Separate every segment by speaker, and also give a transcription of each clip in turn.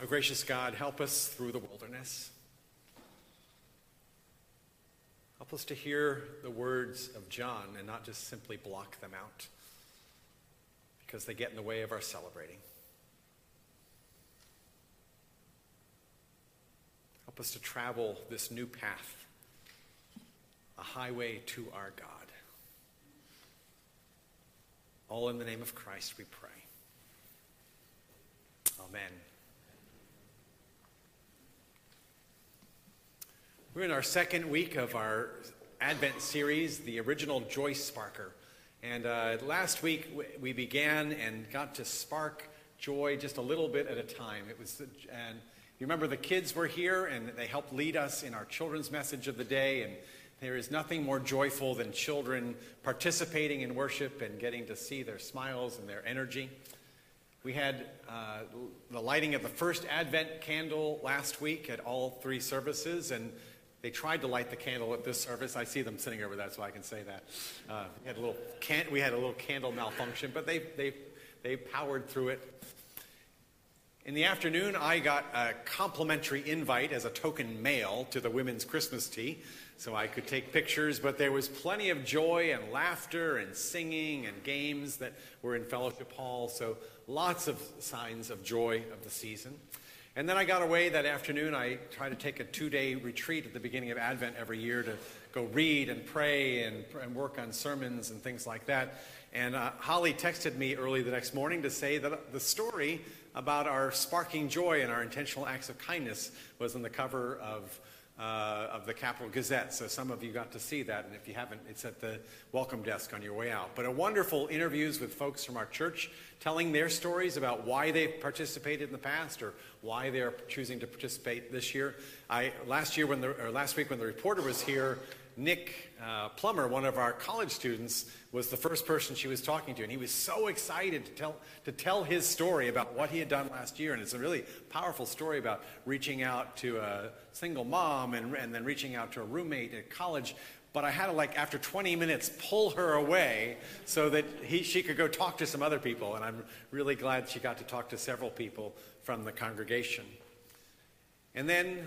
Speaker 1: Oh, gracious God, help us through the wilderness. Help us to hear the words of John and not just simply block them out because they get in the way of our celebrating. Help us to travel this new path, a highway to our God. All in the name of Christ we pray. Amen. We're in our second week of our Advent series, the original Joy Sparker. And last week we began and got to spark joy just a little bit at a time. And you remember the kids were here and they helped lead us in our children's message of the day. And there is nothing more joyful than children participating in worship and getting to see their smiles and their energy. We had the lighting of the first Advent candle last week at all three services, and they tried to light the candle at this service. I see them sitting over there, so I can say that. We had a little candle malfunction, but they powered through it. In the afternoon, I got a complimentary invite as a token mail to the women's Christmas tea, so I could take pictures, but there was plenty of joy and laughter and singing and games that were in Fellowship Hall, so lots of signs of joy of the season. And then I got away that afternoon. I try to take a 2-day retreat at the beginning of Advent every year to go read and pray and work on sermons and things like that. And Holly texted me early the next morning to say that the story about our sparking joy and our intentional acts of kindness was on the cover of the Capital Gazette. So some of you got to see that, and if you haven't, it's at the welcome desk on your way out. But a wonderful interviews with folks from our church telling their stories about why they've participated in the past or why they're choosing to participate this year. Last week when the reporter was here, Nick Plummer, one of our college students, was the first person she was talking to, and he was so excited to tell his story about what he had done last year. And it's a really powerful story about reaching out to a single mom and then reaching out to a roommate at college. But I had to, after 20 minutes, pull her away so that she could go talk to some other people. And I'm really glad she got to talk to several people from the congregation. And then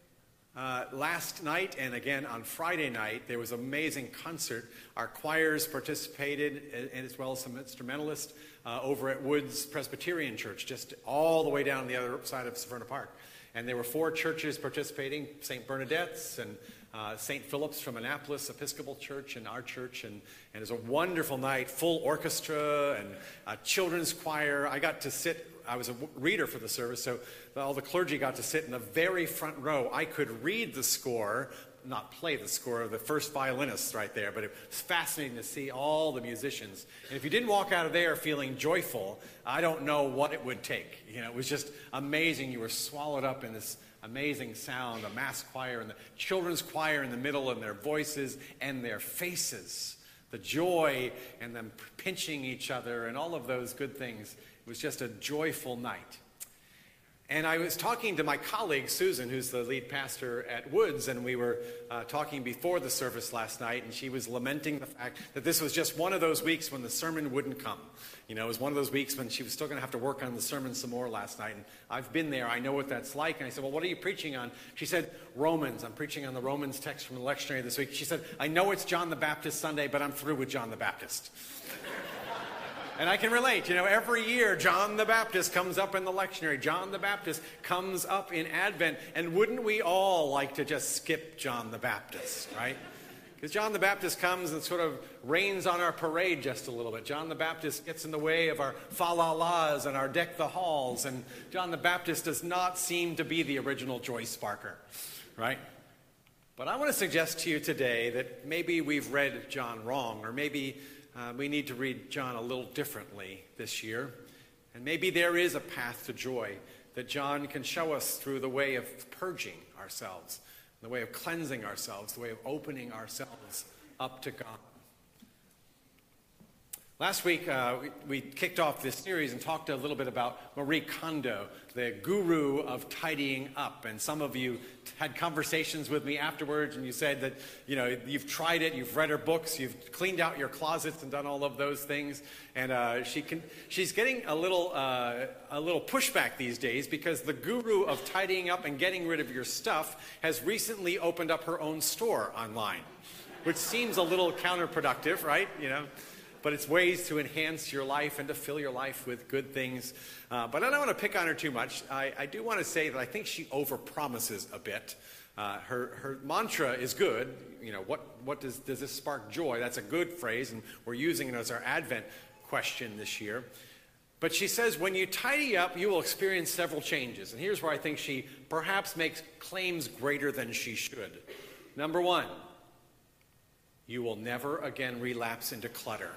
Speaker 1: last night and again on Friday night, there was an amazing concert. Our choirs participated, and as well as some instrumentalists over at Woods Presbyterian Church, just all the way down the other side of Severna Park. And there were 4 churches participating, St. Bernadette's and St. Philip's from Annapolis Episcopal Church and our church. And it was a wonderful night, full orchestra and a children's choir. I was a reader for the service, so all the clergy got to sit in the very front row. I could read the score, not play the score of the first violinists right there, but it was fascinating to see all the musicians. And if you didn't walk out of there feeling joyful, I don't know what it would take. It was just amazing. You were swallowed up in this amazing sound, the mass choir and the children's choir in the middle, and their voices and their faces, the joy and them pinching each other and all of those good things. It was just a joyful night. And I was talking to my colleague, Susan, who's the lead pastor at Woods, and we were talking before the service last night, and she was lamenting the fact that this was just one of those weeks when the sermon wouldn't come. It was one of those weeks when she was still going to have to work on the sermon some more last night. And I've been there. I know what that's like. And I said, well, what are you preaching on? She said, Romans. I'm preaching on the Romans text from the lectionary this week. She said, I know it's John the Baptist Sunday, but I'm through with John the Baptist. And I can relate. Every year John the Baptist comes up in the lectionary. John the Baptist comes up in Advent. And wouldn't we all like to just skip John the Baptist, right? Because John the Baptist comes and sort of rains on our parade just a little bit. John the Baptist gets in the way of our fa-la-las and our deck the halls. And John the Baptist does not seem to be the original Joy Sparker, right? But I want to suggest to you today that maybe we've read John wrong, or maybe we need to read John a little differently this year. And maybe there is a path to joy that John can show us through the way of purging ourselves, the way of cleansing ourselves, the way of opening ourselves up to God. Last week, we kicked off this series and talked a little bit about Marie Kondo, the guru of tidying up. And some of you had conversations with me afterwards, and you said that, you've tried it, you've read her books, you've cleaned out your closets and done all of those things. And she's getting a little pushback these days because the guru of tidying up and getting rid of your stuff has recently opened up her own store online, which seems a little counterproductive, right? But it's ways to enhance your life and to fill your life with good things. But I don't want to pick on her too much. I do want to say that I think she overpromises a bit. Her mantra is good. What does this spark joy? That's a good phrase, and we're using it as our Advent question this year. But she says, when you tidy up, you will experience several changes. And here's where I think she perhaps makes claims greater than she should. Number one, you will never again relapse into clutter.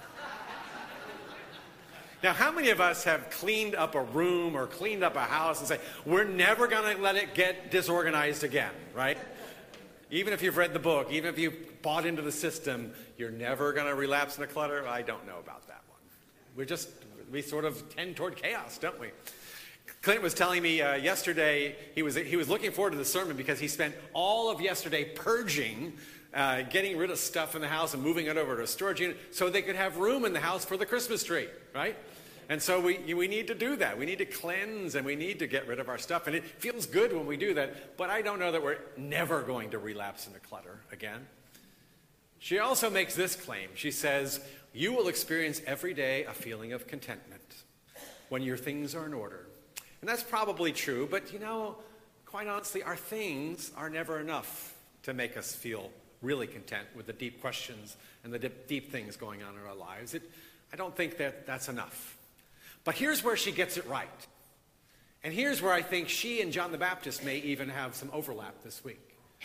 Speaker 1: Now, how many of us have cleaned up a room or cleaned up a house and say, we're never going to let it get disorganized again, right? Even if you've read the book, even if you've bought into the system, you're never going to relapse into clutter? I don't know about that one. We sort of tend toward chaos, don't we? Clint was telling me yesterday, he was looking forward to the sermon because he spent all of yesterday purging, getting rid of stuff in the house and moving it over to a storage unit so they could have room in the house for the Christmas tree, right? And so we need to do that. We need to cleanse and we need to get rid of our stuff. And it feels good when we do that, but I don't know that we're never going to relapse into clutter again. She also makes this claim. She says, you will experience every day a feeling of contentment when your things are in order. And that's probably true, but quite honestly, our things are never enough to make us feel really content with the deep questions and the deep things going on in our lives. I don't think that's enough. But here's where she gets it right. And here's where I think she and John the Baptist may even have some overlap this week.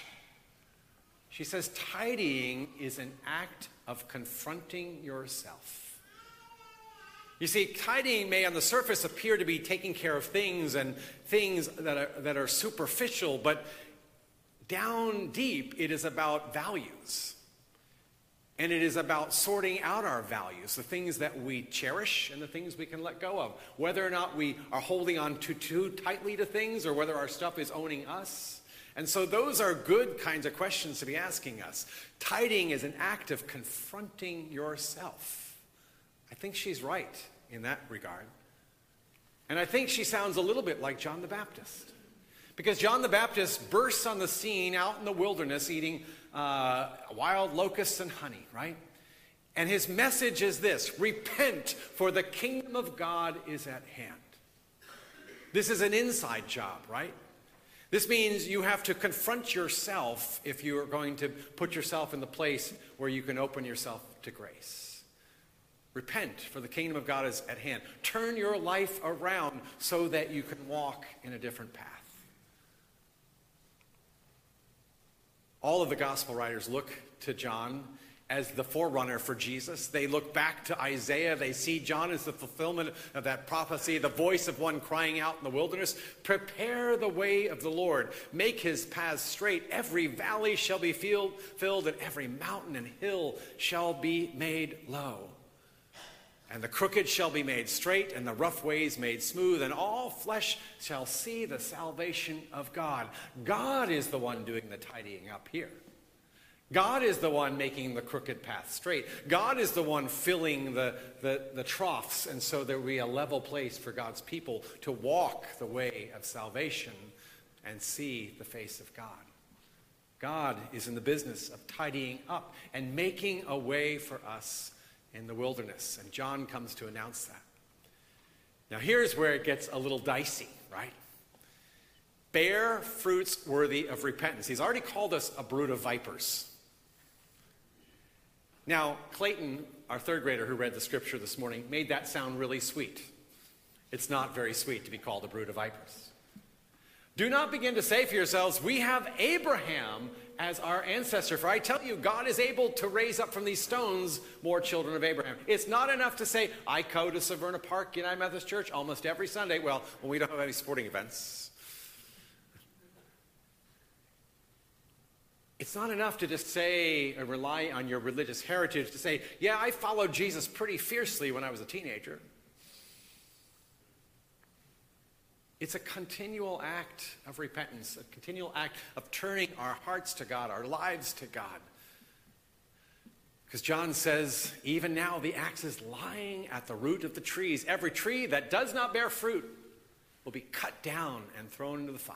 Speaker 1: She says, tidying is an act of confronting yourself. You see, tidying may on the surface appear to be taking care of things and things that are superficial, but down deep, it is about values. And it is about sorting out our values, the things that we cherish and the things we can let go of. Whether or not we are holding on too tightly to things or whether our stuff is owning us. And so those are good kinds of questions to be asking us. Tidying is an act of confronting yourself. I think she's right in that regard. And I think she sounds a little bit like John the Baptist. Because John the Baptist bursts on the scene out in the wilderness eating wild locusts and honey, right? And his message is this: repent, for the kingdom of God is at hand. This is an inside job, right? This means you have to confront yourself if you are going to put yourself in the place where you can open yourself to grace. Repent, for the kingdom of God is at hand. Turn your life around so that you can walk in a different path. All of the gospel writers look to John as the forerunner for Jesus. They look back to Isaiah. They see John as the fulfillment of that prophecy, the voice of one crying out in the wilderness. Prepare the way of the Lord. Make his paths straight. Every valley shall be filled, and every mountain and hill shall be made low. And the crooked shall be made straight, and the rough ways made smooth, and all flesh shall see the salvation of God. God is the one doing the tidying up here. God is the one making the crooked path straight. God is the one filling the troughs, and so there will be a level place for God's people to walk the way of salvation and see the face of God. God is in the business of tidying up and making a way for us in the wilderness, and John comes to announce that. Now here's where it gets a little dicey, right? Bear fruits worthy of repentance. He's already called us a brood of vipers. Now, Clayton, our third grader who read the scripture this morning, made that sound really sweet. It's not very sweet to be called a brood of vipers. Do not begin to say for yourselves, we have Abraham as our ancestor. For I tell you, God is able to raise up from these stones more children of Abraham. It's not enough to say, I go to Severna Park United Methodist Church almost every Sunday. Well, when we don't have any sporting events. It's not enough to just say or rely on your religious heritage to say, yeah, I followed Jesus pretty fiercely when I was a teenager. It's a continual act of repentance, a continual act of turning our hearts to God, our lives to God. Because John says, even now the axe is lying at the root of the trees. Every tree that does not bear fruit will be cut down and thrown into the fire.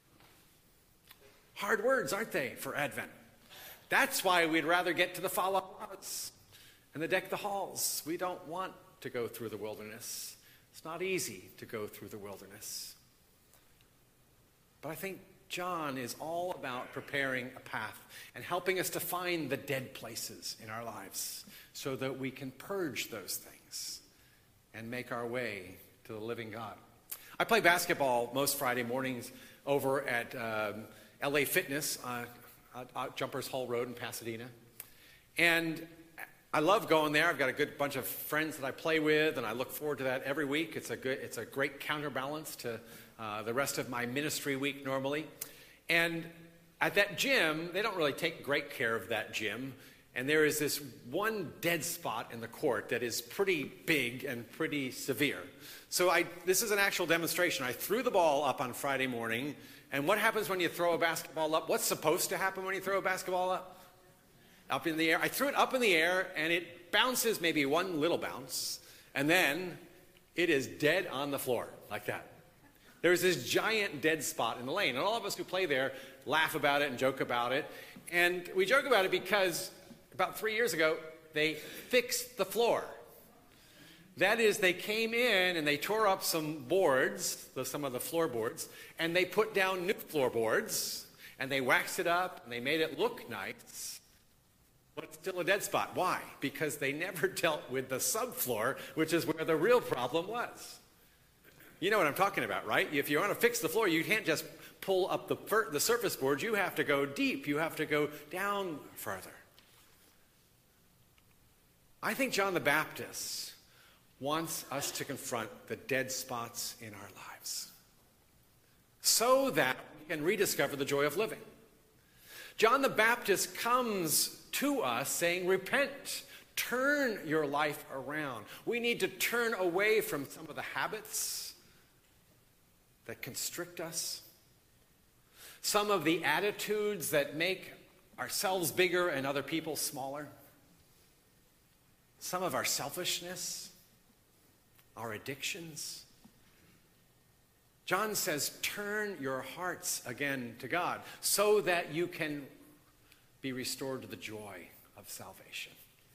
Speaker 1: Hard words, aren't they, for Advent? That's why we'd rather get to the fa la las and the deck the halls. We don't want to go through the wilderness. It's not easy to go through the wilderness. But I think John is all about preparing a path and helping us to find the dead places in our lives so that we can purge those things and make our way to the living God. I play basketball most Friday mornings over at LA Fitness, Jumpers Hall Road in Pasadena. And I love going there. I've got a good bunch of friends that I play with, and I look forward to that every week. It's a great counterbalance to the rest of my ministry week normally. And at that gym, they don't really take great care of that gym. And there is this one dead spot in the court that is pretty big and pretty severe. So this is an actual demonstration. I threw the ball up on Friday morning. And what happens when you throw a basketball up? What's supposed to happen when you throw a basketball up? Up in the air. I threw it up in the air, and it bounces maybe one little bounce. And then it is dead on the floor, like that. There's this giant dead spot in the lane. And all of us who play there laugh about it and joke about it. And we joke about it because about 3 years ago, they fixed the floor. That is, they came in and they tore up some boards, some of the floorboards, and they put down new floorboards, and they waxed it up, and they made it look nice. But it's still a dead spot. Why? Because they never dealt with the subfloor, which is where the real problem was. You know what I'm talking about, right? If you want to fix the floor, you can't just pull up the surface boards. You have to go deep. You have to go down further. I think John the Baptist wants us to confront the dead spots in our lives so that we can rediscover the joy of living. John the Baptist comes to us saying, repent, turn your life around. We need to turn away from some of the habits that constrict us, some of the attitudes that make ourselves bigger and other people smaller, some of our selfishness, our addictions. John says, turn your hearts again to God so that you can be restored to the joy of salvation.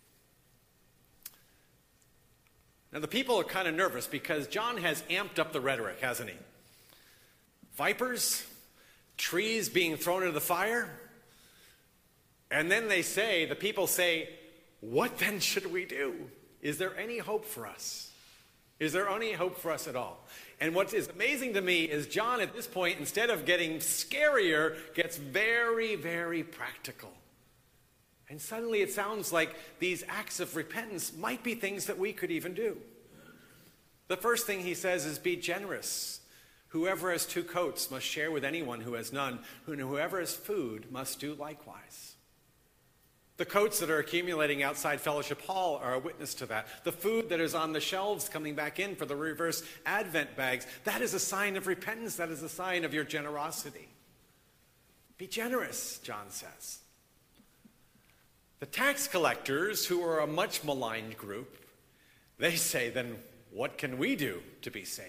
Speaker 1: Now, the people are kind of nervous because John has amped up the rhetoric, hasn't he? Vipers, trees being thrown into the fire. And then the people say, what then should we do? Is there any hope for us? Is there any hope for us at all? And what is amazing to me is John at this point, instead of getting scarier, gets very, very practical. And suddenly it sounds like these acts of repentance might be things that we could even do. The first thing he says is be generous. Whoever has 2 coats must share with anyone who has none, and whoever has food must do likewise. The coats that are accumulating outside Fellowship Hall are a witness to that. The food that is on the shelves coming back in for the reverse Advent bags, that is a sign of repentance. That is a sign of your generosity. Be generous, John says. The tax collectors, who are a much maligned group, they say, then what can we do to be saved?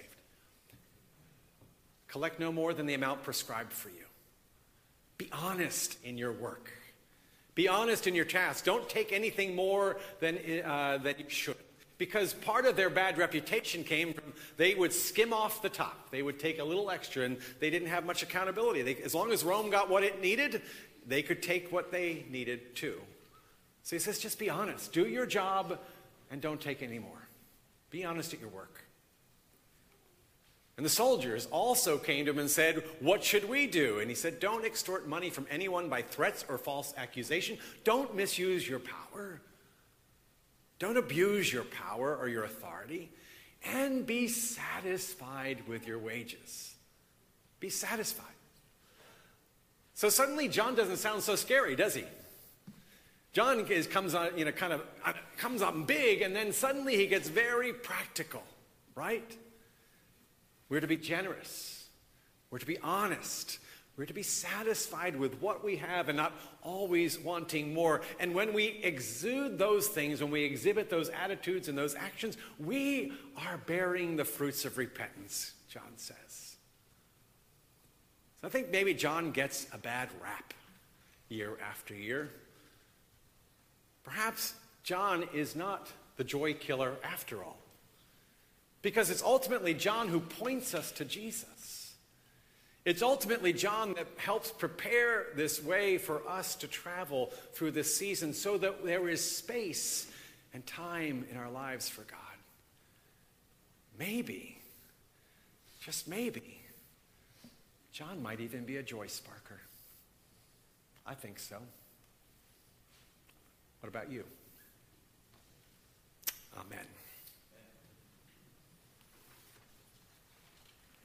Speaker 1: Collect no more than the amount prescribed for you. Be honest in your work. Be honest in your tasks. Don't take anything more than you should. Because part of their bad reputation came from they would skim off the top. They would take a little extra, and they didn't have much accountability. As long as Rome got what it needed, they could take what they needed too. So he says, just be honest. Do your job and don't take any more. Be honest at your work. And the soldiers also came to him and said, what should we do? And he said, don't extort money from anyone by threats or false accusation. Don't misuse your power. Don't abuse your power or your authority. And be satisfied with your wages. Be satisfied. So suddenly John doesn't sound so scary, does he? John comes up big, and then suddenly he gets very practical, right? We're to be generous. We're to be honest. We're to be satisfied with what we have and not always wanting more. And when we exude those things, when we exhibit those attitudes and those actions, we are bearing the fruits of repentance, John says. So I think maybe John gets a bad rap year after year. Perhaps John is not the joy killer after all, because it's ultimately John who points us to Jesus. It's ultimately John that helps prepare this way for us to travel through this season so that there is space and time in our lives for God. Maybe, just maybe, John might even be a joy sparker. I think so. What about you? Amen.